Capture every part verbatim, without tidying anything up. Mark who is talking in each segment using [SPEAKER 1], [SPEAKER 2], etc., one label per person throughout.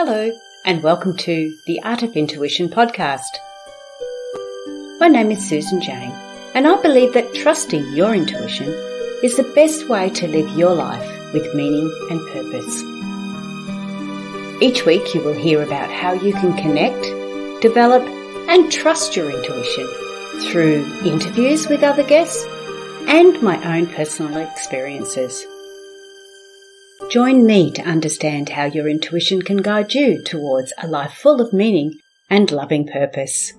[SPEAKER 1] Hello, and welcome to the Art of Intuition podcast. My name is Susan Jane, and I believe that trusting your intuition is the best way to live your life with meaning and purpose. Each week you will hear about how you can connect, develop, and trust your intuition through interviews with other guests and my own personal experiences. Join me to understand how your intuition can guide you towards a life full of meaning and loving purpose.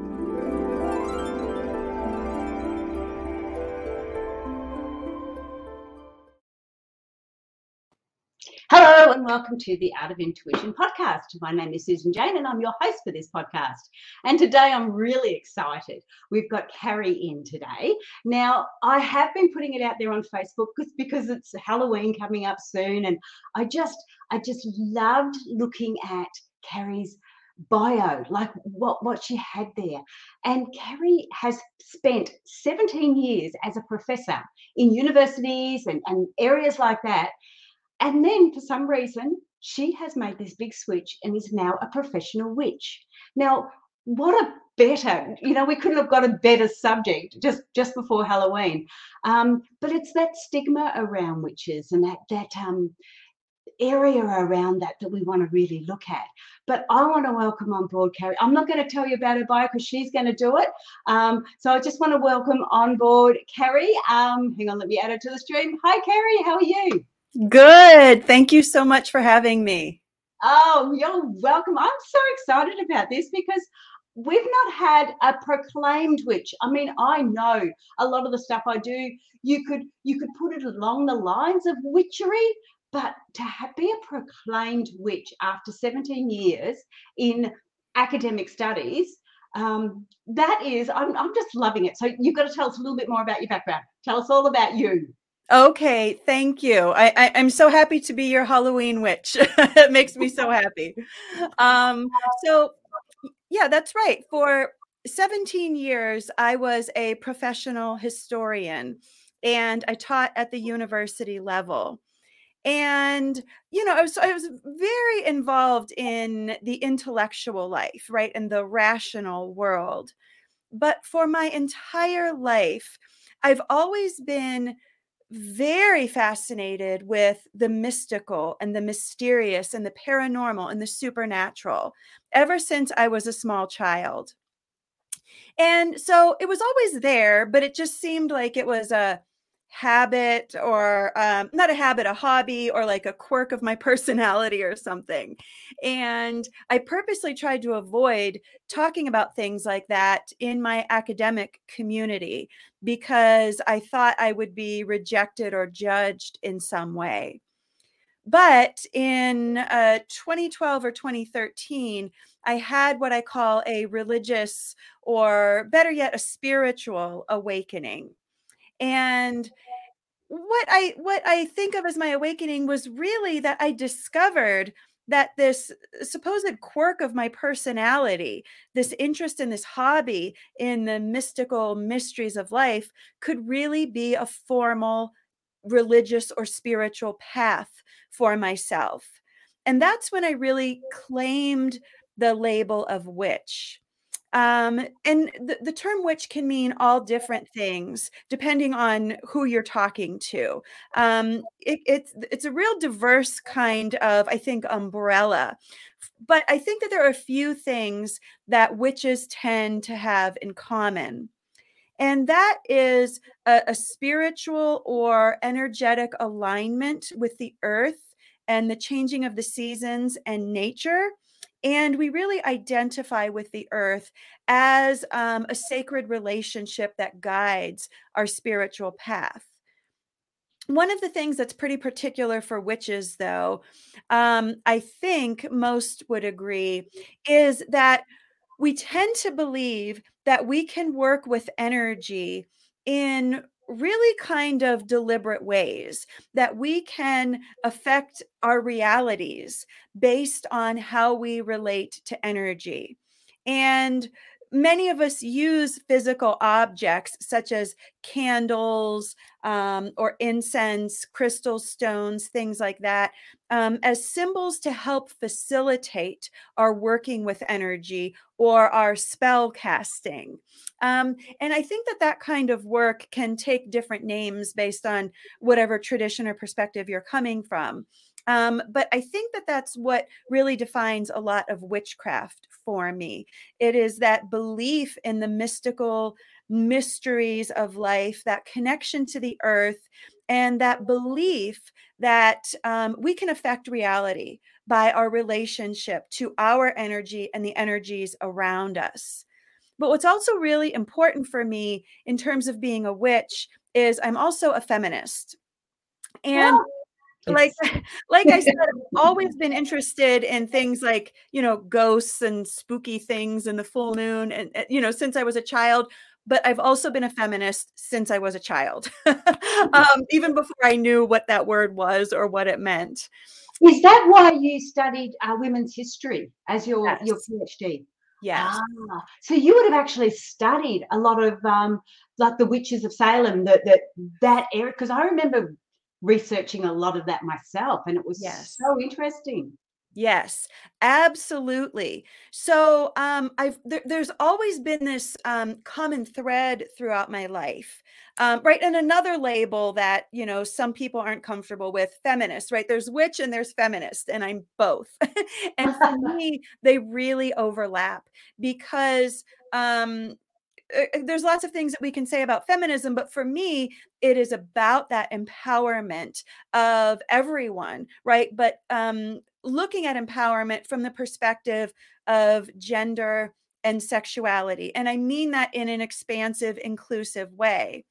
[SPEAKER 1] Hello and welcome to the Art of Intuition podcast. My name is Susan Jane and I'm your host for this podcast. And today I'm really excited. We've got Carrie in today. Now, I have been putting it out there on Facebook because, because it's Halloween coming up soon, and I just I just loved looking at Carrie's bio, like what, what she had there. And Carrie has spent seventeen years as a professor in universities and, and areas like that. And then for some reason, she has made this big switch and is now a professional witch. Now, what a better, you know, we couldn't have got a better subject just, just before Halloween. Um, but it's that stigma around witches and that, that um, area around that that we want to really look at. But I want to welcome on board Carrie. I'm not going to tell you about her bio because she's going to do it. Um, so I just want to welcome on board Carrie. Um, hang on, let me add her to the stream. Hi, Carrie. How are you?
[SPEAKER 2] Good. Thank you so much for having me.
[SPEAKER 1] Oh, you're welcome. I'm so excited about this because we've not had a proclaimed witch. I mean, I know a lot of the stuff I do, you could you could put it along the lines of witchery, but to have, be a proclaimed witch after seventeen years in academic studies, um, that is, I'm, I'm just loving it. So you've got to tell us a little bit more about your background. Tell us all about you.
[SPEAKER 2] Okay, thank you. I, I, I'm so happy to be your Halloween witch. It makes me so happy. Um, so, yeah, that's right. For seventeen years, I was a professional historian, and I taught at the university level. And, you know, I was, I was very involved in the intellectual life, right, in the rational world. But for my entire life, I've always been very fascinated with the mystical and the mysterious and the paranormal and the supernatural ever since I was a small child. And so it was always there, but it just seemed like it was a habit or um, not a habit, a hobby, or like a quirk of my personality or something. And I purposely tried to avoid talking about things like that in my academic community because I thought I would be rejected or judged in some way. But in uh, twenty twelve or twenty thirteen, I had what I call a religious, or better yet, a spiritual awakening. And what I what I think of as my awakening was really that I discovered that this supposed quirk of my personality, this interest in this hobby in the mystical mysteries of life, could really be a formal religious or spiritual path for myself. And that's when I really claimed the label of witch. Um, and the, the term witch can mean all different things depending on who you're talking to. Um, it, it's it's a real diverse kind of, I think, umbrella. But I think that there are a few things that witches tend to have in common. And that is a, a spiritual or energetic alignment with the earth and the changing of the seasons and nature. And we really identify with the earth as um, a sacred relationship that guides our spiritual path. One of the things that's pretty particular for witches, though, um, I think most would agree, is that we tend to believe that we can work with energy in really kind of deliberate ways, that we can affect our realities based on how we relate to energy. And many of us use physical objects such as candles um, or incense, crystal stones, things like that, um, as symbols to help facilitate our working with energy or our spell casting. Um, and I think that that kind of work can take different names based on whatever tradition or perspective you're coming from. Um, but I think that that's what really defines a lot of witchcraft for me. It is that belief in the mystical mysteries of life, that connection to the earth, and that belief that um, we can affect reality by our relationship to our energy and the energies around us. But what's also really important for me in terms of being a witch is I'm also a feminist. And
[SPEAKER 1] Oh,
[SPEAKER 2] like
[SPEAKER 1] yes.
[SPEAKER 2] like I said, I've always been interested in things like, you know, ghosts and spooky things and the full moon and, and you know, since I was a child, but I've also been a feminist since I was a child. um, even before I knew what that word was or what it meant.
[SPEAKER 1] Is that why you studied uh, women's history as your, your
[SPEAKER 2] Yes.
[SPEAKER 1] PhD?
[SPEAKER 2] Yes.
[SPEAKER 1] Ah, so you would have actually studied a lot of um, like the witches of Salem, that that that area, because I remember researching a lot of that myself, and it was
[SPEAKER 2] Yes.
[SPEAKER 1] so interesting.
[SPEAKER 2] Yes, absolutely. So um, I've there, there's always been this um, common thread throughout my life, um, right? And another label that you know some people aren't comfortable with, feminist, right? There's witch and there's feminist, and I'm both. And for me, they really overlap because um, uh, there's lots of things that we can say about feminism, but for me, it is about that empowerment of everyone, right? But um, looking at empowerment from the perspective of gender and sexuality. And I mean that in an expansive, inclusive way.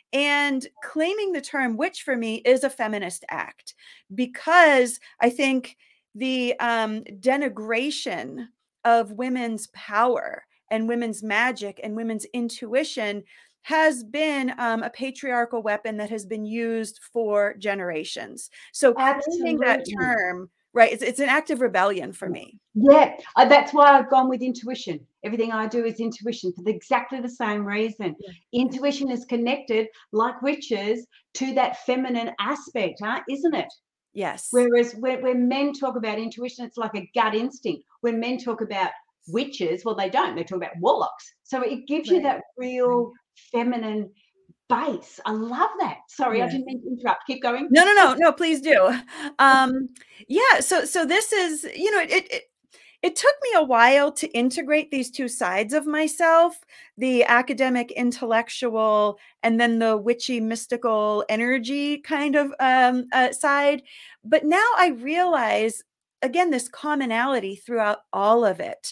[SPEAKER 2] And claiming the term witch for me is a feminist act because I think the um, denigration of women's power and women's magic and women's intuition has been um, a patriarchal weapon that has been used for generations. So claiming that
[SPEAKER 1] Absolutely.
[SPEAKER 2] term, right, it's, it's an act of rebellion for me.
[SPEAKER 1] Yeah, uh, that's why I've gone with intuition. Everything I do is intuition for the, exactly the same reason.
[SPEAKER 2] Yeah.
[SPEAKER 1] Intuition is connected, like witches, to that feminine aspect, huh? Isn't it?
[SPEAKER 2] Yes.
[SPEAKER 1] Whereas when, when men talk about intuition, it's like a gut instinct. When men talk about witches, well, they don't. They talk about warlocks. So it gives you
[SPEAKER 2] Right.
[SPEAKER 1] that real feminine base. I love that. Sorry, I
[SPEAKER 2] Yeah.
[SPEAKER 1] didn't mean to interrupt. Keep going.
[SPEAKER 2] No, no, no, no, please do. Um, yeah, so so this is, you know, it, it it took me a while to integrate these two sides of myself, the academic intellectual and then the witchy mystical energy kind of um, uh, side. But now I realize again this commonality throughout all of it.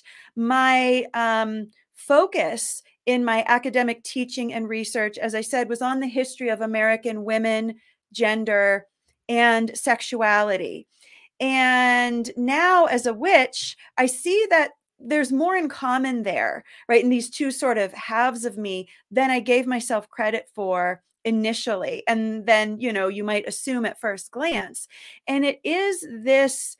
[SPEAKER 2] My um, focus in my academic teaching and research, as I said, was on the history of American women, gender, and sexuality. And now, as a witch, I see that there's more in common there, right? In these two sort of halves of me than I gave myself credit for initially. And then, you know, you might assume at first glance. And it is this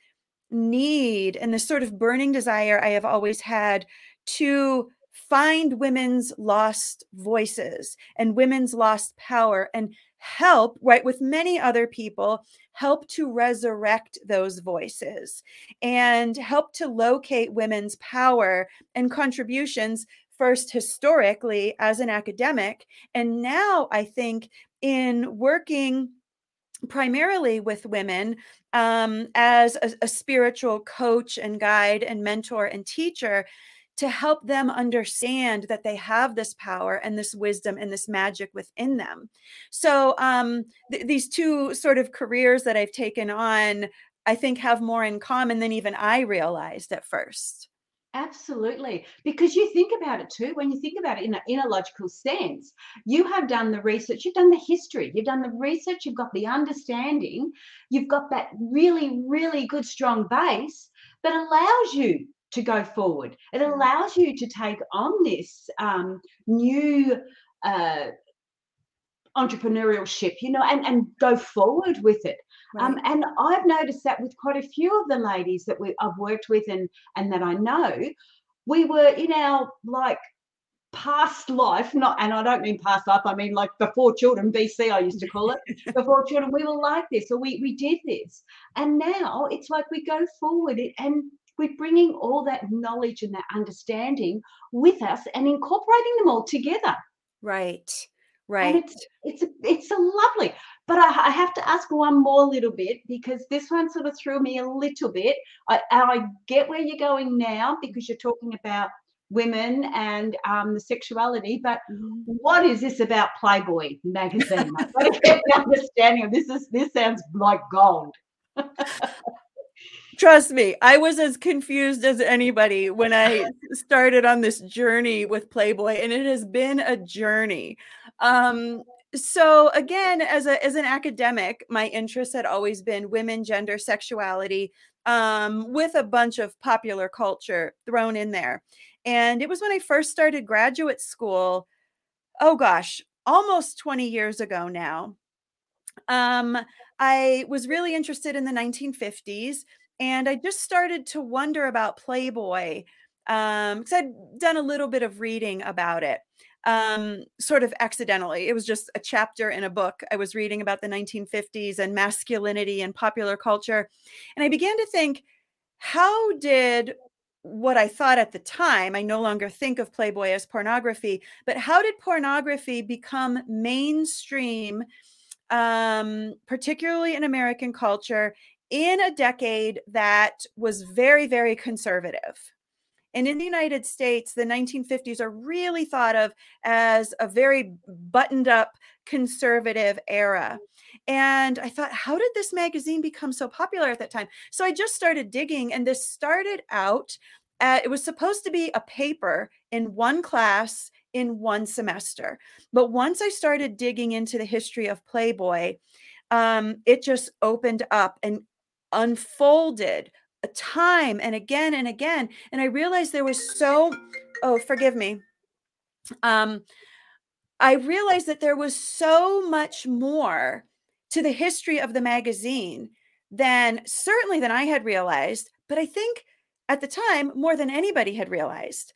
[SPEAKER 2] need and this sort of burning desire I have always had to find women's lost voices and women's lost power and help, right, with many other people, help to resurrect those voices and help to locate women's power and contributions, first historically as an academic. And now I think in working primarily with women um, as a, a spiritual coach and guide and mentor and teacher to help them understand that they have this power and this wisdom and this magic within them. So um, th- these two sort of careers that I've taken on, I think have more in common than even I realized at first.
[SPEAKER 1] Absolutely. Because you think about it too, when you think about it in, a, in a logical sense, you have done the research, you've done the history, you've done the research, you've got the understanding, you've got that really, really good, strong base that allows you to go forward. It allows you to take on this um, new uh, entrepreneurship, you know, and, and go forward with it. Um,
[SPEAKER 2] Right.
[SPEAKER 1] and I've noticed that with quite a few of the ladies that we, I've worked with and, and that I know, we were in our like past life, not, and I don't mean past life, I mean like before children, B C I used to call it, before children, we were like this, or we, we did this. And now it's like we go forward and we're bringing all that knowledge and that understanding with us and incorporating them all together.
[SPEAKER 2] Right,
[SPEAKER 1] And
[SPEAKER 2] right.
[SPEAKER 1] it's it's a, it's a lovely. But I, I have to ask one more little bit, because this one sort of threw me a little bit. I, I get where you're going now, because you're talking about women and um, the sexuality, but
[SPEAKER 2] Mhm.
[SPEAKER 1] what is this about Playboy magazine? I've got to get an understanding of this. Is this sounds like gold?
[SPEAKER 2] Trust me, I was as confused as anybody when I started on this journey with Playboy, and it has been a journey. Um, so again, as a as an academic, my interest had always been women, gender, sexuality, um, with a bunch of popular culture thrown in there. And it was when I first started graduate school, oh gosh, almost twenty years ago now. Um, I was really interested in the nineteen fifties, and I just started to wonder about Playboy, um, because I'd done a little bit of reading about it, um, sort of accidentally. It was just a chapter in a book I was reading about the nineteen fifties and masculinity and popular culture. And I began to think, how did what I thought at the time, I no longer think of Playboy as pornography, but how did pornography become mainstream, um, particularly in American culture, in a decade that was very, very conservative? And in the United States, the nineteen fifties are really thought of as a very buttoned up conservative era. And I thought, how did this magazine become so popular at that time? So I just started digging, and this started out, uh, it was supposed to be a paper in one class in one semester. But once I started digging into the history of Playboy, um, it just opened up and unfolded a time and again and again. And I realized there was so, oh, forgive me. Um, I realized that there was so much more to the history of the magazine than certainly than I had realized, but I think at the time more than anybody had realized.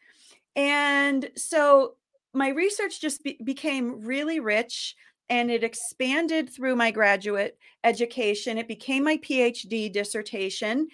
[SPEAKER 2] And so my research just be- became really rich, and it expanded through my graduate education. It became my PhD dissertation.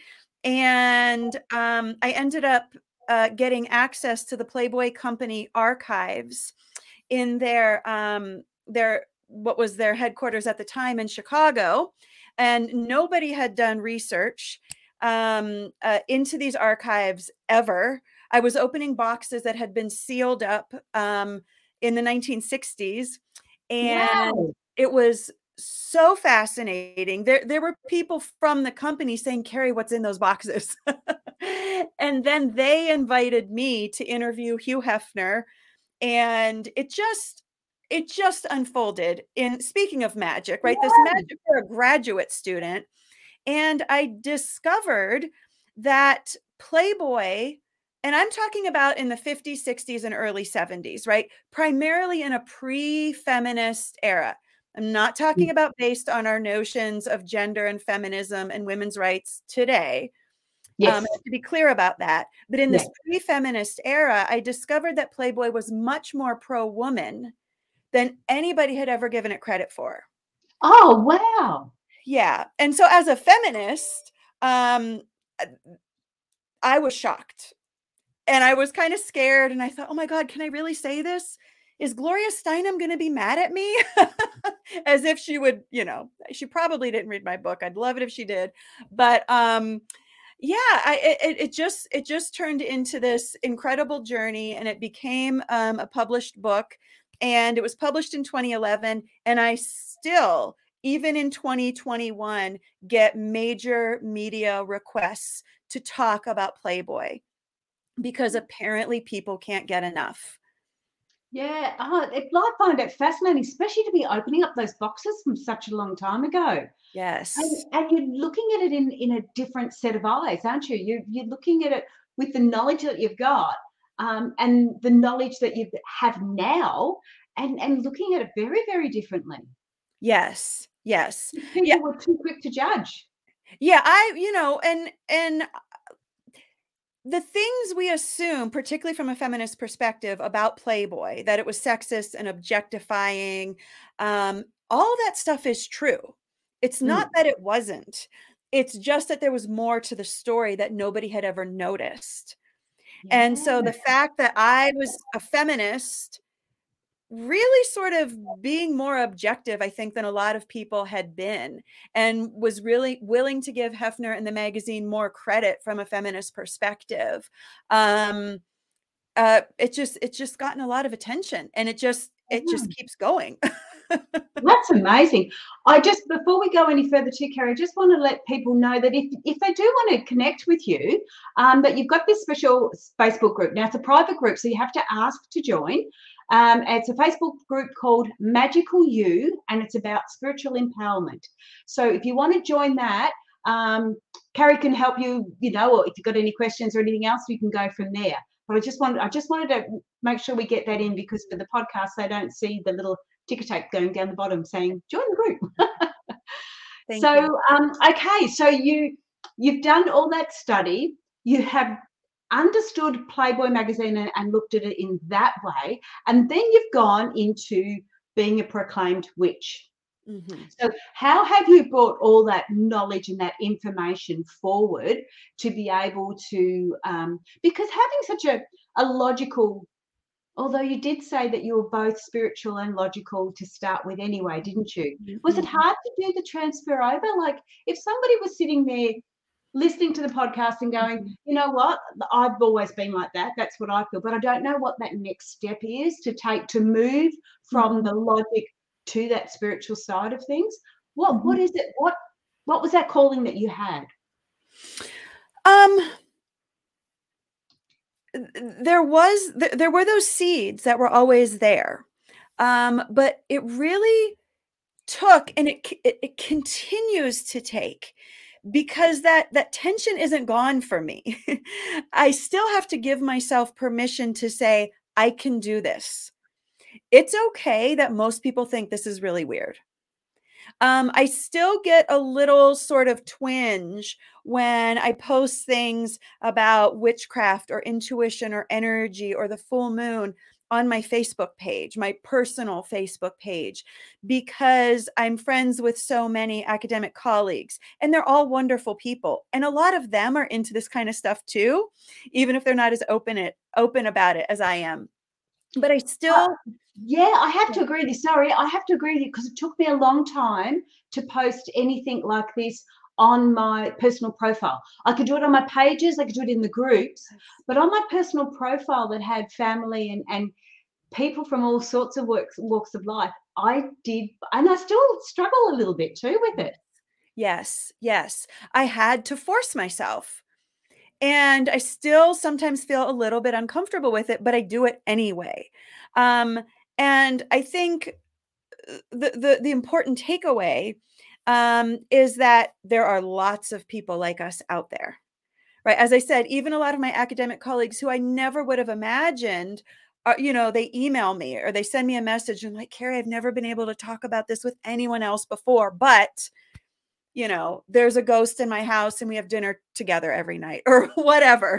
[SPEAKER 2] And um, I ended up uh, getting access to the Playboy Company archives in their um, their what was their headquarters at the time in Chicago, and nobody had done research um, uh, into these archives ever. I was opening boxes that had been sealed up um, in the nineteen sixties, and
[SPEAKER 1] Wow.
[SPEAKER 2] it was so fascinating. There, there were people from the company saying, "Carrie, what's in those boxes?" And then they invited me to interview Hugh Hefner, and it just it just unfolded. In speaking of magic, right? This
[SPEAKER 1] Yeah.
[SPEAKER 2] magic for a graduate student, and I discovered that Playboy, and I'm talking about in the fifties, sixties, and early seventies, right? Primarily in a pre-feminist era. I'm not talking about based on our notions of gender and feminism and women's rights today. Um,
[SPEAKER 1] Yes.
[SPEAKER 2] I have to be clear about that. But in
[SPEAKER 1] Yeah.
[SPEAKER 2] this pre-feminist era, I discovered that Playboy was much more pro-woman than anybody had ever given it credit for.
[SPEAKER 1] Oh, wow.
[SPEAKER 2] Yeah. And so as a feminist, um, I was shocked, and I was kind of scared, and I thought, oh my God, can I really say this? Is Gloria Steinem going to be mad at me? As if she would, you know, she probably didn't read my book. I'd love it if she did. But um, yeah, I, it, it just, it just turned into this incredible journey, and it became um, a published book, and it was published in twenty eleven. And I still, even in twenty twenty-one, get major media requests to talk about Playboy, because apparently people can't get enough.
[SPEAKER 1] Yeah. Oh, it, I find it fascinating, especially to be opening up those boxes from such a long time ago. And,
[SPEAKER 2] Yes.
[SPEAKER 1] and you're looking at it in, in a different set of eyes, aren't you? you? You're looking at it with the knowledge that you've got, um, and the knowledge that you have now, and, and looking at it very, very differently.
[SPEAKER 2] Yes. Yes. Yeah.
[SPEAKER 1] People were too quick to judge.
[SPEAKER 2] Yeah. I, you know, and, and the things we assume, particularly from a feminist perspective about Playboy, that it was sexist and objectifying, um, all that stuff is true. It's not
[SPEAKER 1] Mm.
[SPEAKER 2] that it wasn't. It's just that there was more to the story that nobody had ever noticed. And
[SPEAKER 1] Yeah.
[SPEAKER 2] so the fact that I was a feminist really sort of being more objective, I think, than a lot of people had been, and was really willing to give Hefner and the magazine more credit from a feminist perspective. Um, uh, it just it's just gotten a lot of attention, and it just it just
[SPEAKER 1] Mm.
[SPEAKER 2] keeps going.
[SPEAKER 1] That's amazing. I just, before we go any further too, Carrie, I just want to let people know that if, if they do want to connect with you, um, that you've got this special Facebook group. Now, it's a private group, so you have to ask to join. Um, it's a Facebook group called Magical You, and it's about spiritual empowerment. So if you want to join that, um, Carrie can help you, you know, or if you've got any questions or anything else, we can go from there. But I just wanted, I just wanted to make sure we get that in, because for the podcast, they don't see the little ticker tape going down the bottom saying join the group.
[SPEAKER 2] Thank
[SPEAKER 1] So
[SPEAKER 2] you.
[SPEAKER 1] um, okay, so you you've done all that study, you have understood Playboy magazine and, and looked at it in that way, and then you've gone into being a proclaimed witch.
[SPEAKER 2] Mm-hmm.
[SPEAKER 1] So how have you brought all that knowledge and that information forward to be able to um, because having such a, a logical, although you did say that you were both spiritual and logical to start with anyway, didn't you? Was it
[SPEAKER 2] Mm-hmm.
[SPEAKER 1] hard to do the transfer over? Like, if somebody was sitting there listening to the podcast and going,
[SPEAKER 2] Mm-hmm.
[SPEAKER 1] you know what, I've always been like that, that's what I feel, but I don't know what that next step is to take to move from
[SPEAKER 2] Mm-hmm.
[SPEAKER 1] the logic to that spiritual side of things. What
[SPEAKER 2] Mm-hmm.
[SPEAKER 1] what is it? What what was that calling that you had?
[SPEAKER 2] Um, there was there were those seeds that were always there, um, but it really took, and it, it it continues to take, because that that tension isn't gone for me. I still have to give myself permission to say I can do this. It's okay that most people think this is really weird. Um, I still get a little sort of twinge when I post things about witchcraft or intuition or energy or the full moon on my Facebook page, my personal Facebook page, because I'm friends with so many academic colleagues, and they're all wonderful people. And a lot of them are into this kind of stuff too, even if they're not as open it open about it as I am. But I still
[SPEAKER 1] Yeah, I have to agree with you. Sorry, I have to agree with you, because it took me a long time to post anything like this on my personal profile. I could do it on my pages, I could do it in the groups, but on my personal profile that had family and, and people from all sorts of works, walks of life, I did, and I still struggle a little bit too with it.
[SPEAKER 2] Yes, yes. I had to force myself. And I still sometimes feel a little bit uncomfortable with it, but I do it anyway. Um, and I think uh, the the the important takeaway um, is that there are lots of people like us out there, right? As I said, even a lot of my academic colleagues who I never would have imagined, uh, you know, they email me or they send me a message and like, Carrie, I've never been able to talk about this with anyone else before, but you know, there's a ghost in my house and we have dinner together every night or whatever.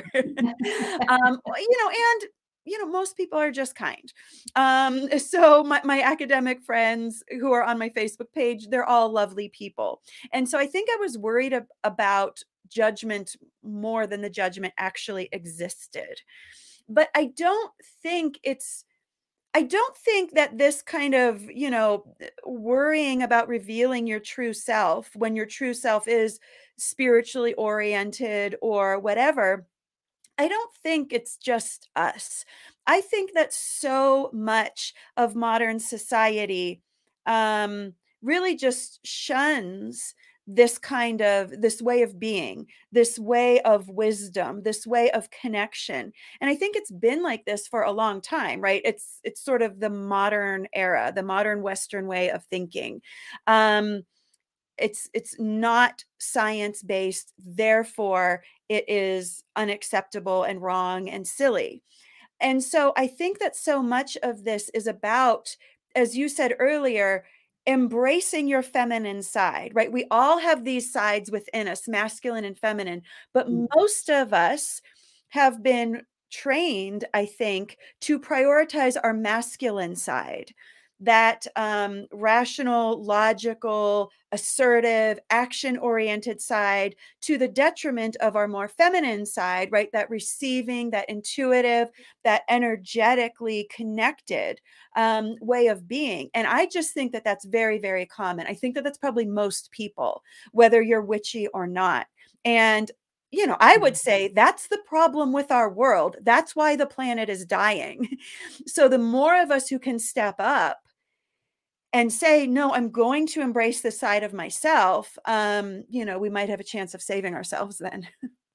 [SPEAKER 2] um, you know, and you know, most people are just kind. Um, so my, my academic friends who are on my Facebook page, they're all lovely people. And so I think I was worried ab- about judgment more than the judgment actually existed. But I don't think it's I don't think that this kind of, you know, eh, worrying about revealing your true self when your true self is spiritually oriented or whatever, I don't think it's just us. I think that so much of modern society um, really just shuns this kind of this way of being, this way of wisdom, this way of connection. And I think it's been like this for a long time, right? It's it's sort of the modern era, the modern Western way of thinking. Um, it's it's not science based, therefore it is unacceptable and wrong and silly. And so I think that so much of this is about, as you said earlier, embracing your feminine side, right? We all have these sides within us, masculine and feminine, but most of us have been trained, I think, to prioritize our masculine side, that um, rational, logical, assertive, action-oriented side, to the detriment of our more feminine side, right? That receiving, that intuitive, that energetically connected um, way of being. And I just think that that's very, very common. I think that that's probably most people, whether you're witchy or not. And you know, I would say that's the problem with our world. That's why the planet is dying. So the more of us who can step up and say, no, I'm going to embrace this side of myself, um, you know, we might have a chance of saving ourselves then.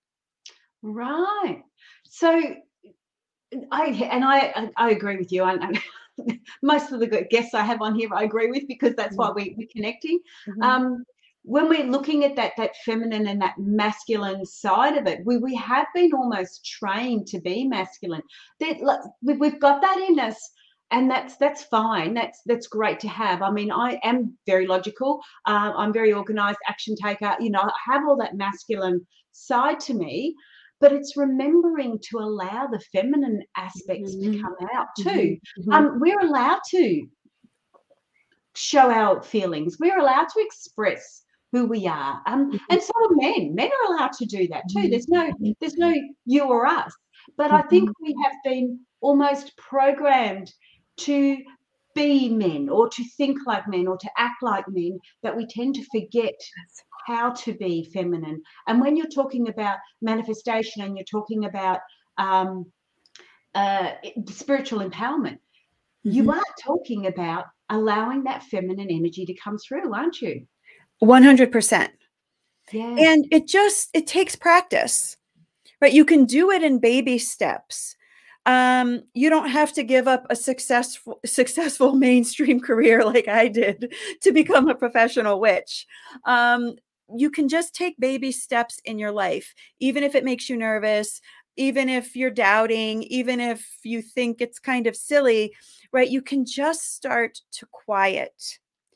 [SPEAKER 1] Right. So I and I I agree with you. And, and most of the guests I have on here, I agree with, because that's why we, we're connecting.
[SPEAKER 2] Mhm.
[SPEAKER 1] Um, when we're looking at that that feminine and that masculine side of it, we we have been almost trained to be masculine. That like, we, we've got that in us, and that's that's fine. That's that's great to have. I mean, I am very logical. Uh, I'm very organized, action taker. You know, I have all that masculine side to me. But it's remembering to allow the feminine aspects to
[SPEAKER 2] Mhm.
[SPEAKER 1] come out too.
[SPEAKER 2] Mhm.
[SPEAKER 1] Um, we're allowed to show our feelings. We're allowed to express who we are. Um, and so are men. Men are allowed to do that too. There's no, there's no you or us. But I think we have been almost programmed to be men, or to think like men, or to act like men, that we tend to forget how to be feminine. And when you're talking about manifestation, and you're talking about um, uh, spiritual empowerment, you
[SPEAKER 2] Mhm.
[SPEAKER 1] are talking about allowing that feminine energy to come through, aren't you?
[SPEAKER 2] one hundred percent.
[SPEAKER 1] Yeah.
[SPEAKER 2] And it just, it takes practice, right? You can do it in baby steps. Um, you don't have to give up a successful, successful mainstream career like I did to become a professional witch. Um, you can just take baby steps in your life, even if it makes you nervous, even if you're doubting, even if you think it's kind of silly, right? You can just start to quiet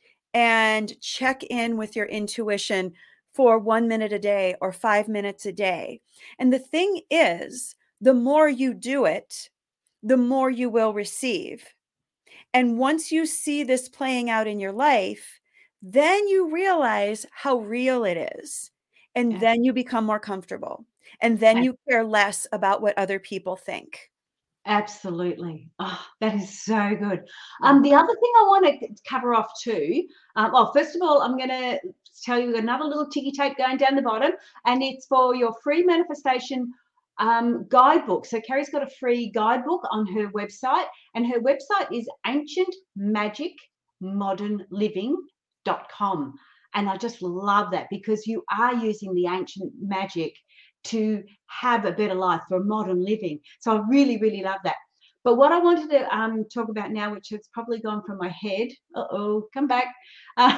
[SPEAKER 2] and check in with your intuition for one minute a day or five minutes a day. And the thing is, the more you do it, the more you will receive. And once you see this playing out in your life, then you realize how real it is. And
[SPEAKER 1] Yeah.
[SPEAKER 2] then you become more comfortable. And then you care less about what other people think.
[SPEAKER 1] Absolutely. Oh, that is so good. Um, the other thing I want to cover off too, um, well, first of all, I'm going to tell you another little ticky tape going down the bottom, and it's for your free manifestation um, guidebook. So Carrie's got a free guidebook on her website, and her website is ancient magic modern living dot com. And I just love that, because you are using the ancient magic to have a better life, for modern living. So I really, really love that. But what I wanted to um, talk about now, which has probably gone from my head, uh-oh, come back, uh,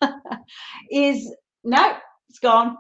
[SPEAKER 1] is, no, it's gone.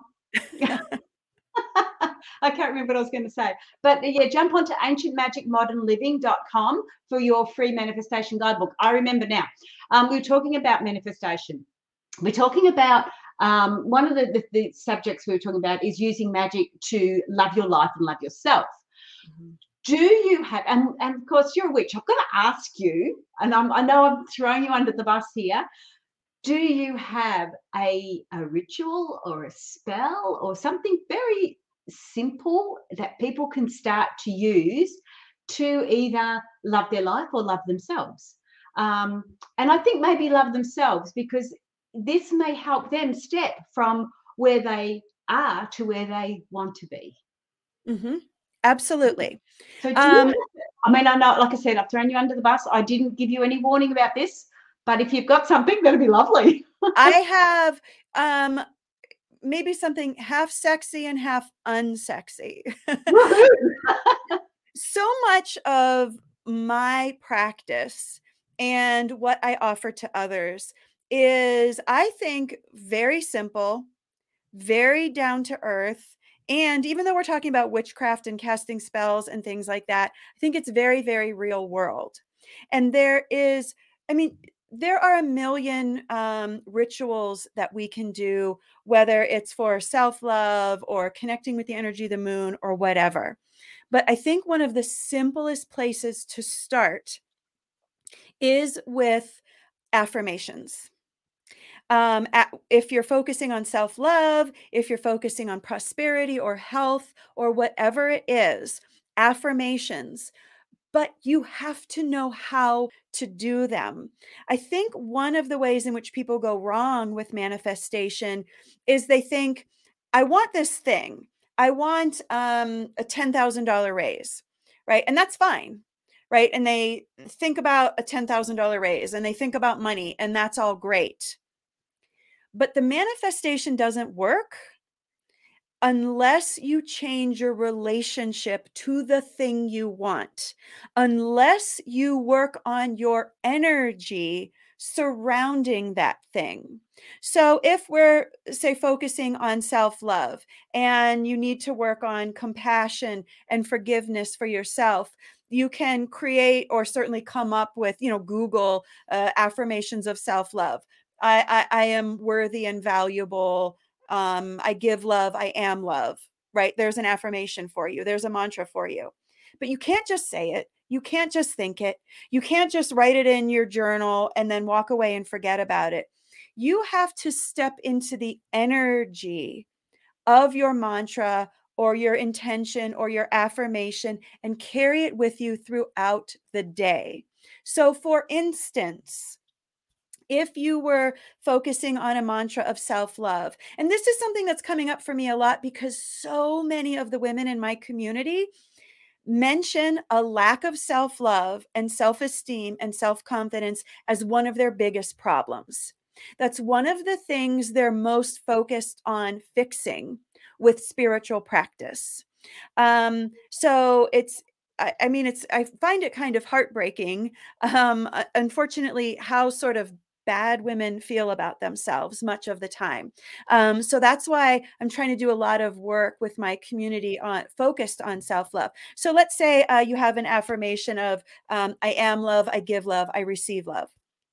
[SPEAKER 1] I can't remember what I was going to say. But yeah, jump onto ancient magic modern living dot com for your free manifestation guidebook. I remember now. Um, we were talking about manifestation. We're talking about um, one of the, the, the subjects we were talking about is using magic to love your life and love yourself. Mm-hmm. Do you have, and, and of course you're a witch, I've got to ask you, and I'm, I know I'm throwing you under the bus here, do you have a, a ritual or a spell or something very simple that people can start to use to either love their life or love themselves? Um, and I think maybe love themselves, because this may help them step from where they are to where they want to be.
[SPEAKER 2] Mm-hmm. Absolutely.
[SPEAKER 1] So do
[SPEAKER 2] Um,
[SPEAKER 1] you, I mean, I know, like I said, I've thrown you under the bus. I didn't give you any warning about this, but if you've got something, that'd be lovely.
[SPEAKER 2] I have um, maybe something half sexy and half unsexy. So much of my practice and what I offer to others is, I think, very simple, very down to earth. And even though we're talking about witchcraft and casting spells and things like that, I think it's very, very real world. And there is, I mean, there are a million um, rituals that we can do, whether it's for self-love or connecting with the energy of the moon or whatever. But I think one of the simplest places to start is with affirmations. Um, at, if you're focusing on self-love, if you're focusing on prosperity or health or whatever it is, affirmations, but you have to know how to do them. I think one of the ways in which people go wrong with manifestation is they think, I want this thing. I want um, a ten thousand dollars raise, right? And that's fine, right? And they think about a ten thousand dollars raise and they think about money, and that's all great. But the manifestation doesn't work unless you change your relationship to the thing you want, unless you work on your energy surrounding that thing. So if we're, say, focusing on self-love and you need to work on compassion and forgiveness for yourself, you can create or certainly come up with, you know, Google uh, affirmations of self-love. I, I, I am worthy and valuable. Um, I give love, I am love, right? There's an affirmation for you. There's a mantra for you. But you can't just say it. You can't just think it. You can't just write it in your journal and then walk away and forget about it. You have to step into the energy of your mantra or your intention or your affirmation and carry it with you throughout the day. So for instance, if you were focusing on a mantra of self-love, and this is something that's coming up for me a lot because so many of the women in my community mention a lack of self-love and self-esteem and self-confidence as one of their biggest problems. That's one of the things they're most focused on fixing with spiritual practice. Um, so it's, I, I mean, it's, I find it kind of heartbreaking, um, unfortunately, how sort of bad women feel about themselves much of the time. Um, so that's why I'm trying to do a lot of work with my community on focused on self-love. So let's say uh, you have an affirmation of um, I am love, I give love, I receive love.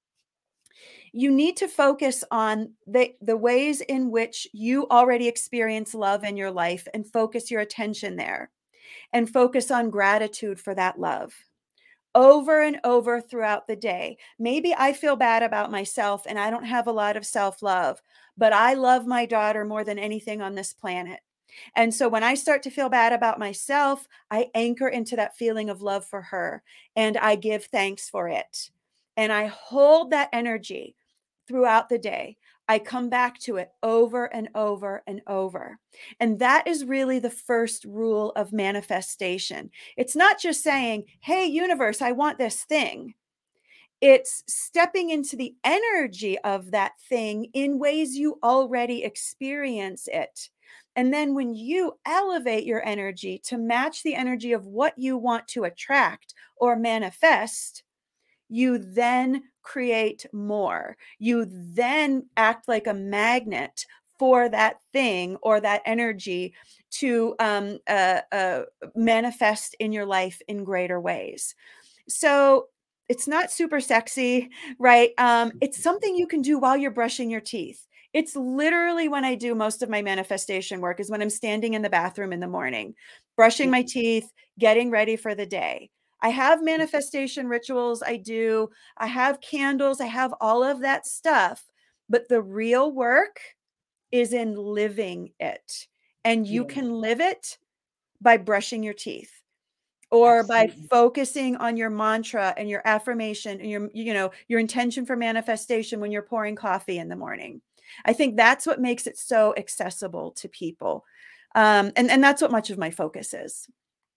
[SPEAKER 2] You need to focus on the, the ways in which you already experience love in your life and focus your attention there and focus on gratitude for that love over and over throughout the day. Maybe I feel bad about myself and I don't have a lot of self-love, but I love my daughter more than anything on this planet. And so when I start to feel bad about myself, I anchor into that feeling of love for her and I give thanks for it. And I hold that energy throughout the day. I come back to it over and over and over. And that is really the first rule of manifestation. It's not just saying, hey, universe, I want this thing. It's stepping into the energy of that thing in ways you already experience it. And then when you elevate your energy to match the energy of what you want to attract or manifest, you then create more. You then act like a magnet for that thing or that energy to um, uh, uh, manifest in your life in greater ways. So it's not super sexy, right? Um, it's something you can do while you're brushing your teeth. It's literally when I do most of my manifestation work is when I'm standing in the bathroom in the morning, brushing my teeth, getting ready for the day. I have manifestation rituals. I do. I have candles. I have all of that stuff. But the real work is in living it. And you
[SPEAKER 1] Yeah.
[SPEAKER 2] can live it by brushing your teeth or
[SPEAKER 1] Absolutely.
[SPEAKER 2] by focusing on your mantra and your affirmation and your, you know, your intention for manifestation when you're pouring coffee in the morning. I think that's what makes it so accessible to people. Um, and, and that's what much of my focus is.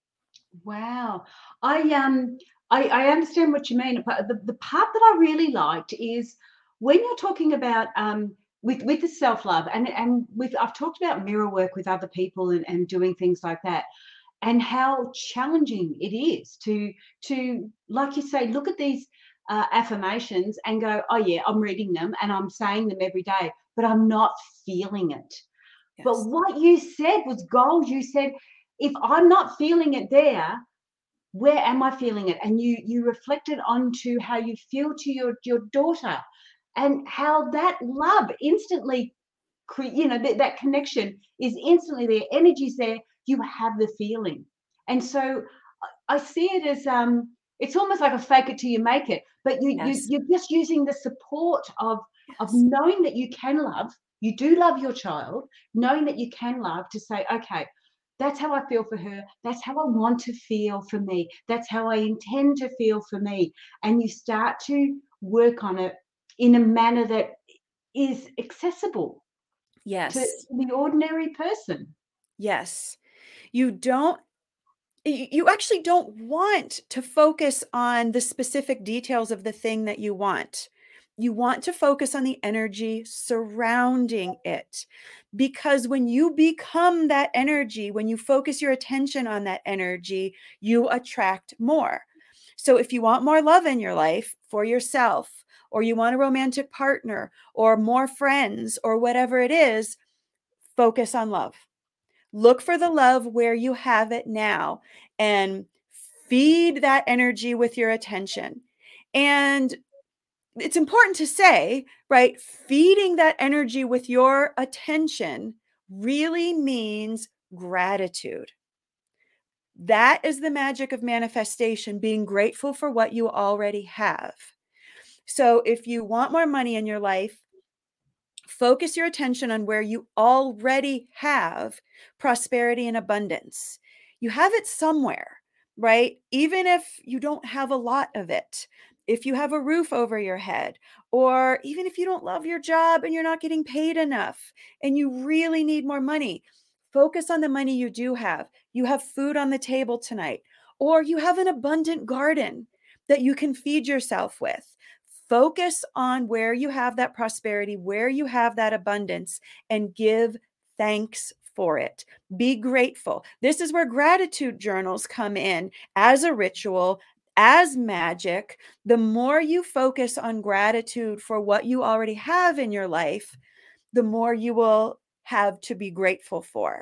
[SPEAKER 1] Wow. I um I, I understand what you mean. But the, the part that I really liked is when you're talking about um with with the self-love and and with I've talked about mirror work with other people and, and doing things like that and how challenging it is to to like you say look at these uh, affirmations and go, oh yeah, I'm reading them and I'm saying them every day, but I'm not feeling it. But
[SPEAKER 2] Yes.
[SPEAKER 1] what you said was gold. You said, if I'm not feeling it there, where am I feeling it? And you you reflected onto how you feel to your your daughter, and how that love instantly, cre- you know, that that connection is instantly there. Energy's there. You have the feeling, And so I see it as um, it's almost like a fake it till you make it, but you, you,
[SPEAKER 2] Yes.
[SPEAKER 1] you're just using the support of, of
[SPEAKER 2] Yes.
[SPEAKER 1] knowing that you can love, you do love your child, knowing that you can love to say, okay, that's how I feel for her. That's how I want to feel for me. That's how I intend to feel for me. And you start to work on it in a manner that is accessible to,
[SPEAKER 2] Yes.
[SPEAKER 1] to the ordinary person.
[SPEAKER 2] Yes. You don't you actually don't want to focus on the specific details of the thing that you want. You want to focus on the energy surrounding it. Because when you become that energy, when you focus your attention on that energy, you attract more. So if you want more love in your life for yourself, or you want a romantic partner, or more friends, or whatever it is, focus on love. Look for the love where you have it now and feed that energy with your attention. And it's important to say, right, feeding that energy with your attention really means gratitude. That is the magic of manifestation, being grateful for what you already have. So if you want more money in your life, focus your attention on where you already have prosperity and abundance. You have it somewhere, right? Even if you don't have a lot of it, if you have a roof over your head, or even if you don't love your job and you're not getting paid enough and you really need more money, focus on the money you do have. You have food on the table tonight, or you have an abundant garden that you can feed yourself with. Focus on where you have that prosperity, where you have that abundance, and give thanks for it. Be grateful. This is where gratitude journals come in as a ritual, as magic. The more you focus on gratitude for what you already have in your life, the more you will have to be grateful for.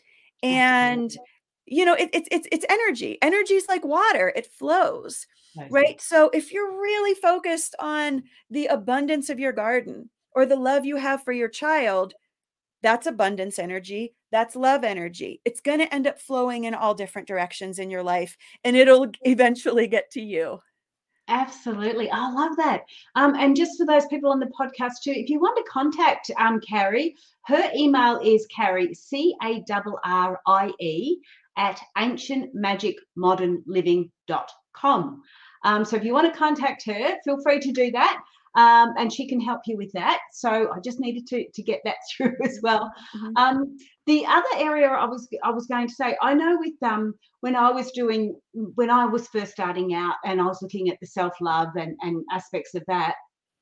[SPEAKER 2] And
[SPEAKER 1] Absolutely.
[SPEAKER 2] you know, it, it's it's it's energy. Energy is like water; it flows,
[SPEAKER 1] Totally.
[SPEAKER 2] right? So if you're really focused on the abundance of your garden or the love you have for your child, that's abundance energy. That's love energy. It's going to end up flowing in all different directions in your life, and it'll eventually get to you.
[SPEAKER 1] Absolutely. I love that. Um, and just for those people on the podcast too, if you want to contact um, Carrie, her email is Carrie, C A R R I E, at ancient magic modern living dot com. Um, so if you want to contact her, feel free to do that. Um, and she can help you with that. So I just needed to, to get that through as well.
[SPEAKER 2] Mhm.
[SPEAKER 1] Um, the other area I was I was going to say, I know with um when I was doing when I was first starting out and I was looking at the self-love and, and aspects of that,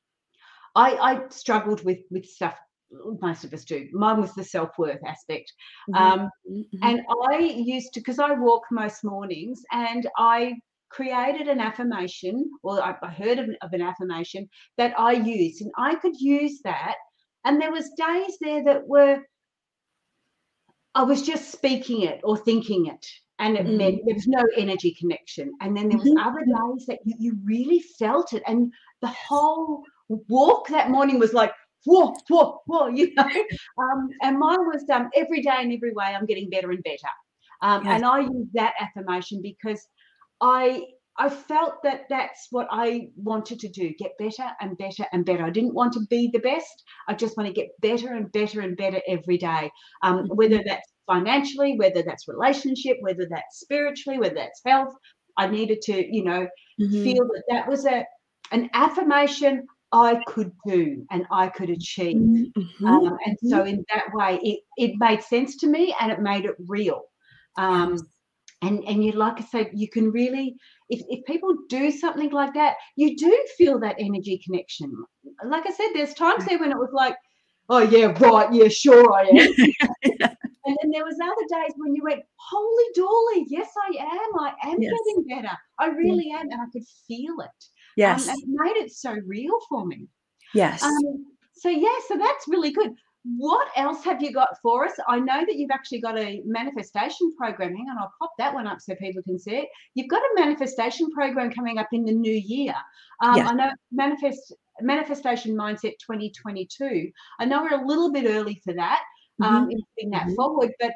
[SPEAKER 1] I, I struggled with with stuff. Most of us do. Mine was the self-worth aspect.
[SPEAKER 2] Mhm.
[SPEAKER 1] Um,
[SPEAKER 2] Mhm.
[SPEAKER 1] and I used to, because I walk most mornings, and I created an affirmation, or I, I heard of, of an affirmation that I used, and I could use that. And there was days there that were, I was just speaking it or thinking it, and it meant
[SPEAKER 2] Mhm.
[SPEAKER 1] there was no energy connection. And then there was
[SPEAKER 2] Mhm.
[SPEAKER 1] other days that you, you really felt it, and the whole walk that morning was like, whoa, whoa, whoa, you know. Um, and mine was um, every day in every way, I'm getting better and better. Um,
[SPEAKER 2] Yes.
[SPEAKER 1] and I use that affirmation because I I felt that that's what I wanted to do, get better and better and better. I didn't want to be the best. I just want to get better and better and better every day, um, whether that's financially, whether that's relationship, whether that's spiritually, whether that's health. I needed to, you know,
[SPEAKER 2] Mhm.
[SPEAKER 1] feel that that was a an affirmation I could do and I could achieve.
[SPEAKER 2] Mhm.
[SPEAKER 1] Um, and
[SPEAKER 2] Mhm.
[SPEAKER 1] so in that way, it, it made sense to me and it made it real. Um,
[SPEAKER 2] Yes.
[SPEAKER 1] and and you, like I said, you can really, if, if people do something like that, you do feel that energy connection. Like I said, there's times there when it was like, oh yeah, right, yeah, sure I am. And then there was other days when you went, holy dolly, yes I am, I am
[SPEAKER 2] Yes.
[SPEAKER 1] getting better, I
[SPEAKER 2] Yes.
[SPEAKER 1] really am, and I could feel it. Um,
[SPEAKER 2] Yes.
[SPEAKER 1] and it made it so real for me.
[SPEAKER 2] Yes.
[SPEAKER 1] Um, so yeah, so that's really good. What else have you got for us? I know that you've actually got a manifestation program. Hang on, I'll pop that one up so people can see it. You've got a manifestation program coming up in the new year. Um,
[SPEAKER 2] Yes.
[SPEAKER 1] I know manifest manifestation mindset twenty twenty-two. I know we're a little bit early for that, um,
[SPEAKER 2] Mhm.
[SPEAKER 1] in putting that
[SPEAKER 2] Mhm.
[SPEAKER 1] forward, but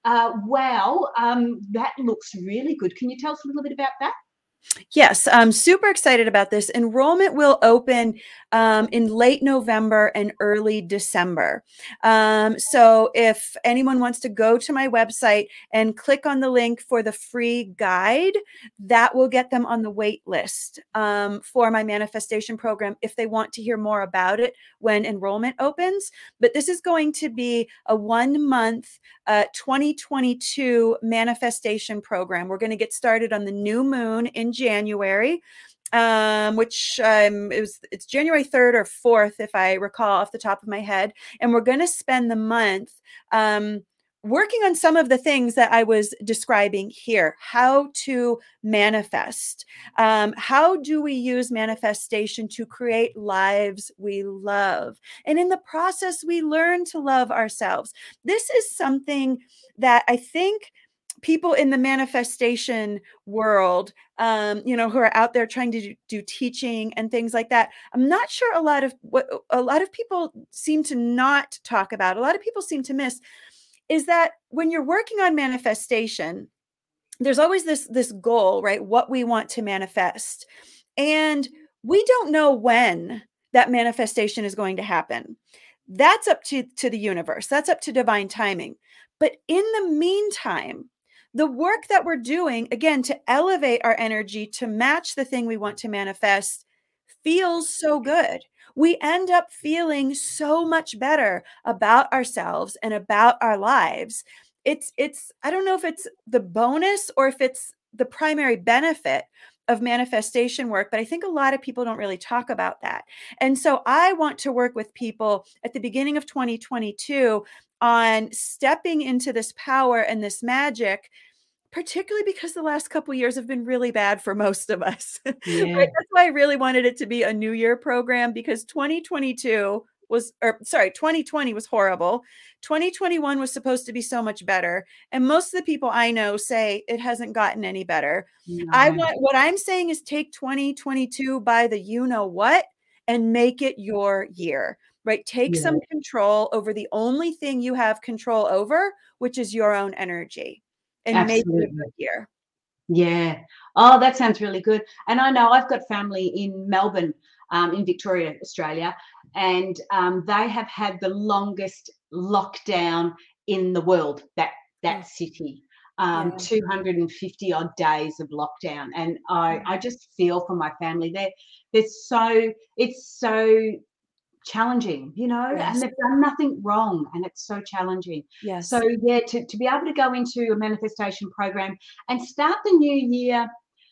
[SPEAKER 1] Uh, wow, um, that looks really good. Can you tell us a little bit about that?
[SPEAKER 2] Yes, I'm super excited about this. Enrollment will open um, in late November and early December. Um, so if anyone wants to go to my website and click on the link for the free guide, that will get them on the wait list um, for my manifestation program if they want to hear more about it when enrollment opens. But this is going to be a one month uh, twenty twenty-two manifestation program. We're going to get started on the new moon in January, um, which um, it was, it's January third or fourth, if I recall off the top of my head. And we're going to spend the month um, working on some of the things that I was describing here, how to manifest. Um, how do we use manifestation to create lives we love? And in the process, we learn to love ourselves. This is something that I think people in the manifestation world, um, you know, who are out there trying to do, do teaching and things like that, I'm not sure a lot of what a lot of people seem to not talk about, a lot of people seem to miss, is that when you're working on manifestation, there's always this this goal, right? What we want to manifest. And we don't know when that manifestation is going to happen. That's up to, to the universe. That's up to divine timing. But in the meantime, the work that we're doing, again, to elevate our energy to match the thing we want to manifest feels so good. We end up feeling so much better about ourselves and about our lives. It's, it's, I don't know if it's the bonus or if it's the primary benefit of manifestation work, but I think a lot of people don't really talk about that. And so I want to work with people at the beginning of twenty twenty-two on stepping into this power and this magic, particularly because the last couple of years have been really bad for most of us.
[SPEAKER 1] Yeah.
[SPEAKER 2] Right? That's why I really wanted it to be a New Year program, because twenty twenty-two was, or sorry, twenty twenty was horrible. twenty twenty-one was supposed to be so much better. And most of the people I know say it hasn't gotten any better.
[SPEAKER 1] No.
[SPEAKER 2] I want, what I'm saying is take twenty twenty-two by the you know what and make it your year, right? Take
[SPEAKER 1] Yeah.
[SPEAKER 2] some control over the only thing you have control over, which is your own energy. And
[SPEAKER 1] Absolutely.
[SPEAKER 2] make it a good year.
[SPEAKER 1] Yeah. Oh, that sounds really good. And I know I've got family in Melbourne, um, in Victoria, Australia, and um, they have had the longest lockdown in the world, that that
[SPEAKER 2] Yeah.
[SPEAKER 1] city. Um,
[SPEAKER 2] Yeah.
[SPEAKER 1] two hundred fifty odd days of lockdown. And I, I just feel for my family. They're, they're so, it's so challenging, you know,
[SPEAKER 2] Yes.
[SPEAKER 1] and they've done nothing wrong, and it's so challenging.
[SPEAKER 2] Yes.
[SPEAKER 1] So yeah, to, to be able to go into a manifestation program and start the new year,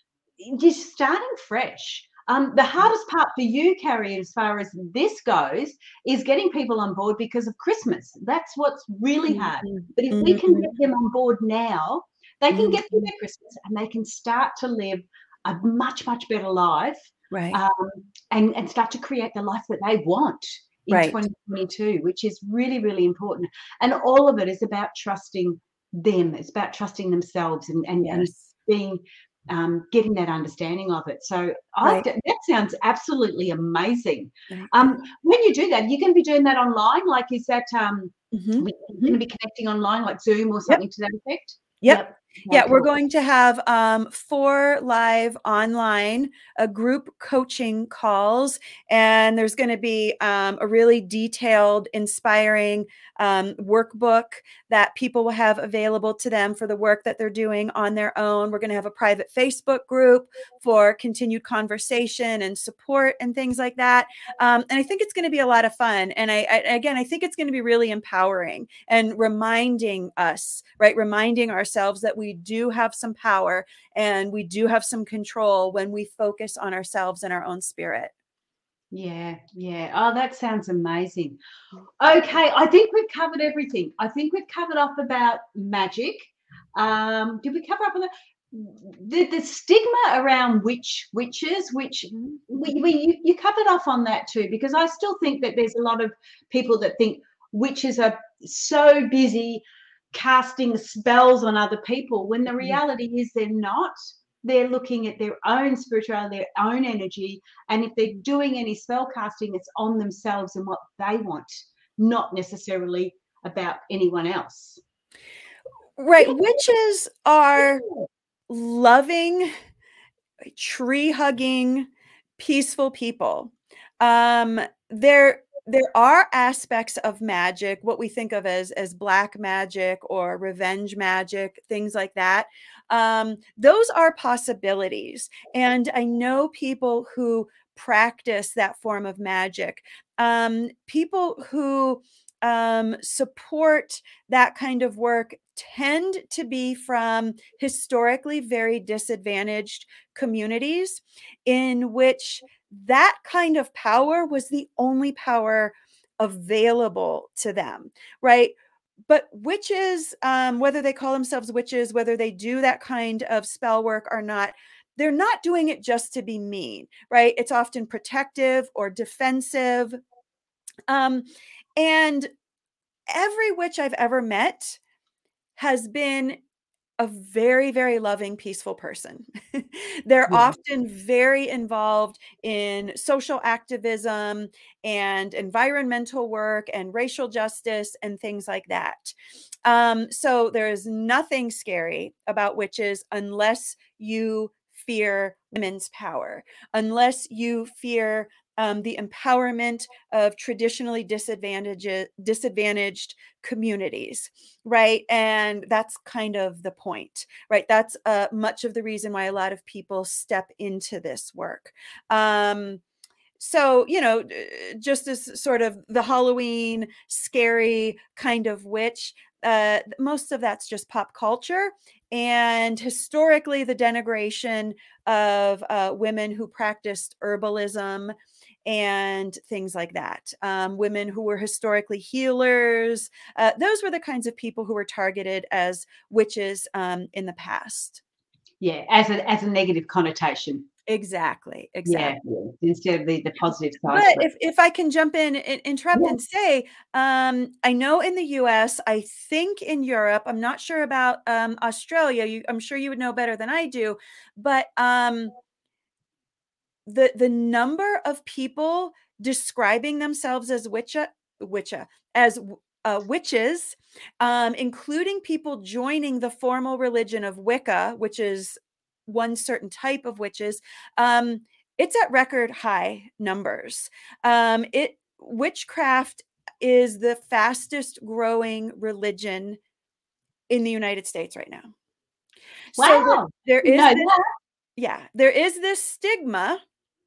[SPEAKER 1] just starting fresh. Um, the hardest part for you, Carrie, as far as this goes, is getting people on board because of Christmas. That's what's really hard.
[SPEAKER 2] Mhm.
[SPEAKER 1] But if we can
[SPEAKER 2] Mhm.
[SPEAKER 1] get them on board now, they can get through
[SPEAKER 2] Mhm.
[SPEAKER 1] their Christmas and they can start to live a much, much better life.
[SPEAKER 2] Right.
[SPEAKER 1] Um, and, and start to create the life that they want in
[SPEAKER 2] Right.
[SPEAKER 1] twenty twenty-two, which is really, really important. And all of it is about trusting them. It's about trusting themselves and, and, and
[SPEAKER 2] Yes.
[SPEAKER 1] being, um, getting that understanding of it. So I,
[SPEAKER 2] Right.
[SPEAKER 1] that sounds absolutely amazing.
[SPEAKER 2] Right.
[SPEAKER 1] Um, when you do that, you're going to be doing that online? Like, is that, um,
[SPEAKER 2] Mhm.
[SPEAKER 1] we- you're going to be connecting online, like Zoom or
[SPEAKER 2] Yep.
[SPEAKER 1] something to that effect?
[SPEAKER 2] Yep.
[SPEAKER 1] Yep.
[SPEAKER 2] Yeah,
[SPEAKER 1] Okay,
[SPEAKER 2] we're
[SPEAKER 1] cool.
[SPEAKER 2] going to have um, four live online uh, group coaching calls, and there's going to be um, a really detailed, inspiring um, workbook that people will have available to them for the work that they're doing on their own. We're going to have a private Facebook group for continued conversation and support and things like that. Um, and I think it's going to be a lot of fun. And I, I again, I think it's going to be really empowering and reminding us, right? Reminding ourselves that we do have some power and we do have some control when we focus on ourselves and our own spirit.
[SPEAKER 1] Yeah, yeah. Oh, that sounds amazing. Okay, I think we've covered everything. I think we've covered off about magic. Um, did we cover up on the, the the stigma around witch witches? Which
[SPEAKER 2] Mhm.
[SPEAKER 1] we, we you, you covered off on that too, because I still think that there's a lot of people that think witches are so busy casting spells on other people, when the reality is they're not. They're looking at their own spirituality, their own energy, and if they're doing any spell casting, it's on themselves and what they want, not necessarily about anyone else.
[SPEAKER 2] Right. Witches are loving, tree hugging, peaceful people. Um, there there are aspects of magic, what we think of as as black magic or revenge magic, things like that. Um, those are possibilities. And I know people who practice that form of magic. Um, people who um, support that kind of work tend to be from historically very disadvantaged communities in which that kind of power was the only power available to them, right? But witches, um, whether they call themselves witches, whether they do that kind of spell work or not, they're not doing it just to be mean, right? It's often protective or defensive. Um, and every witch I've ever met has been a very, very loving, peaceful person. They're
[SPEAKER 1] Yeah.
[SPEAKER 2] often very involved in social activism and environmental work and racial justice and things like that. Um, so there is nothing scary about witches unless you fear women's power, unless you fear um, the empowerment of traditionally disadvantaged, disadvantaged communities, right? And that's kind of the point, right? That's uh, much of the reason why a lot of people step into this work. Um, so, you know, just as sort of the Halloween scary kind of witch, uh, most of that's just pop culture. And historically, the denigration of uh, women who practiced herbalism and things like that. Um, women who were historically healers. Uh, those were the kinds of people who were targeted as witches um, in the past.
[SPEAKER 1] Yeah, as a as a negative connotation.
[SPEAKER 2] Exactly,
[SPEAKER 1] Yeah,
[SPEAKER 2] exactly.
[SPEAKER 1] yeah, instead of the the positive side
[SPEAKER 2] But
[SPEAKER 1] of it.
[SPEAKER 2] if if I can jump in and interrupt
[SPEAKER 1] Yeah.
[SPEAKER 2] and say, um, I know in the U S, I think in Europe, I'm not sure about um, Australia. You, I'm sure you would know better than I do, but um, the the number of people describing themselves as witcha, witcha as uh, witches, um, including people joining the formal religion of Wicca, which is one certain type of witches. Um, it's at record high numbers. Um, it witchcraft is the fastest growing religion in the United States right now. So there,
[SPEAKER 1] Wow.
[SPEAKER 2] there
[SPEAKER 1] Didn't
[SPEAKER 2] is
[SPEAKER 1] know
[SPEAKER 2] this,
[SPEAKER 1] that.
[SPEAKER 2] yeah, there is this stigma.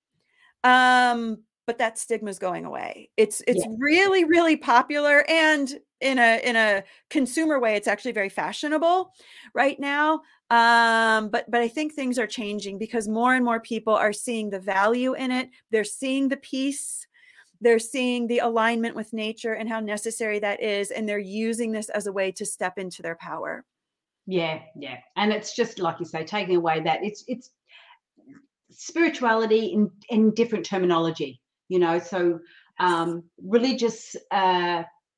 [SPEAKER 2] Um, but that stigma is going away. It's
[SPEAKER 1] Yeah.
[SPEAKER 2] it's really, really popular, and in a in a consumer way, it's actually very fashionable right now. Um, but but I think things are changing because more and more people are seeing the value in it. They're seeing the peace. They're seeing the alignment with nature and how necessary that is, and they're using this as a way to step into their power.
[SPEAKER 1] Yeah, yeah. And it's just like you say, taking away that it's it's spirituality in, in different terminology, you know. So um religious uh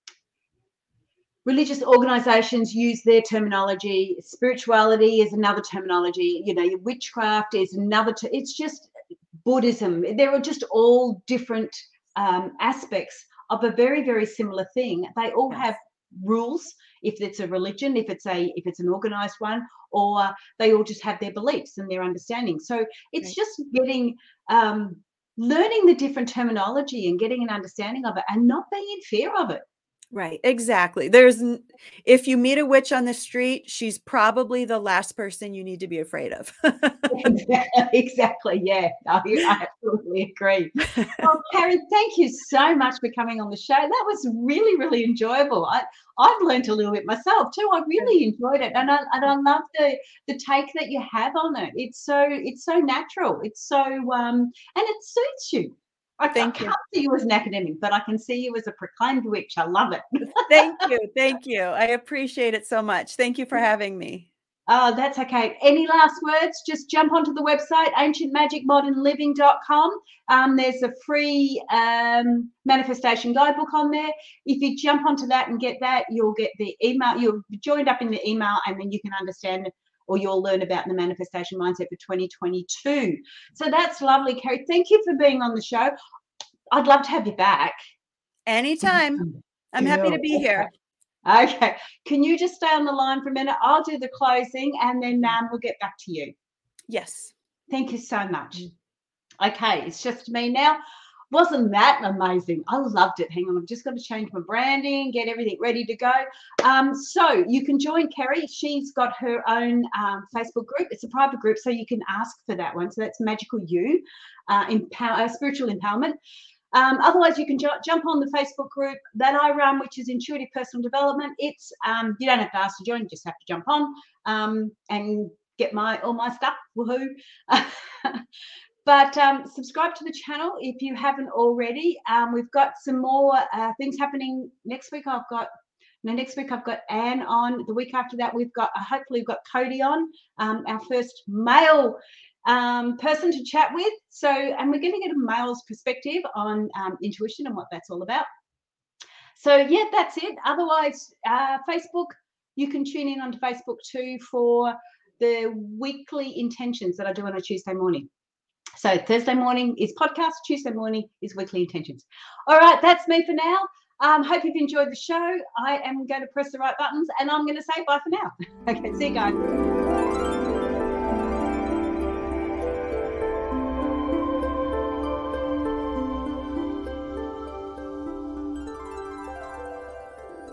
[SPEAKER 1] religious organizations use their terminology. Spirituality is another terminology, you know. Your witchcraft is another ter- it's just Buddhism. There are just all different um, aspects of a very, very similar thing. They all
[SPEAKER 2] Yes.
[SPEAKER 1] have rules. If it's a religion, if it's a if it's an organized one, or they all just have their beliefs and their understanding. So it's
[SPEAKER 2] Right.
[SPEAKER 1] just getting um, learning the different terminology and getting an understanding of it, and not being in fear of it.
[SPEAKER 2] Right, exactly. There's n if you meet a witch on the street, she's probably the last person you need to be afraid of.
[SPEAKER 1] Exactly. Yeah, I, I absolutely agree. Well, Carrie, thank you so much for coming on the show. That was really, really enjoyable. I, I've learned a little bit myself too. I really enjoyed it, and I and I love the the take that you have on it. It's so it's so natural. It's so um, and it suits you. I, I
[SPEAKER 2] Thank you.
[SPEAKER 1] can't see you as an academic, but I can see you as a proclaimed witch. I love it.
[SPEAKER 2] Thank you, thank you. I appreciate it so much. Thank you for having me.
[SPEAKER 1] Oh, that's okay. Any last words? Just jump onto the website, ancient magic modern living dot com. Um, there's a free um, manifestation guidebook on there. If you jump onto that and get that, you'll get the email. You'll be joined up in the email, and then you can understand, or you'll learn about the manifestation mindset for twenty twenty-two. So that's lovely, Carrie. Thank you for being on the show. I'd love to have you back.
[SPEAKER 2] Anytime. I'm happy to be
[SPEAKER 1] Cool.
[SPEAKER 2] here.
[SPEAKER 1] Okay. Can you just stay on the line for a minute? I'll do the closing and then um, we'll get back to you.
[SPEAKER 2] Yes.
[SPEAKER 1] Thank you so much. Okay, it's just me now. Wasn't that amazing? I loved it. Hang on, I've just got to change my branding, get everything ready to go. Um, so you can join Kerry. She's got her own um, Facebook group. It's a private group, so you can ask for that one. So that's Magical You, uh, empower, uh, Spiritual Empowerment. Um, otherwise, you can ju jump on the Facebook group that I run, which is Intuitive Personal Development. It's um, you don't have to ask to join; you just have to jump on um, and get my all my stuff. Woohoo! But um, subscribe to the channel if you haven't already. Um, we've got some more uh, things happening next week. I've got no next week. I've got Anne on. The week after that, we've got uh, hopefully we've got Cody on, um, our first male um, person to chat with. So, and we're going to get a male's perspective on um, intuition and what that's all about. So yeah, that's it. Otherwise, uh, Facebook. You can tune in onto Facebook too for the weekly intentions that I do on a Tuesday morning. So Thursday morning is podcast, Tuesday morning is weekly intentions. All right, that's me for now. Um, hope you've enjoyed the show. I am going to press the right buttons and I'm going to say bye for now. Okay, see you guys.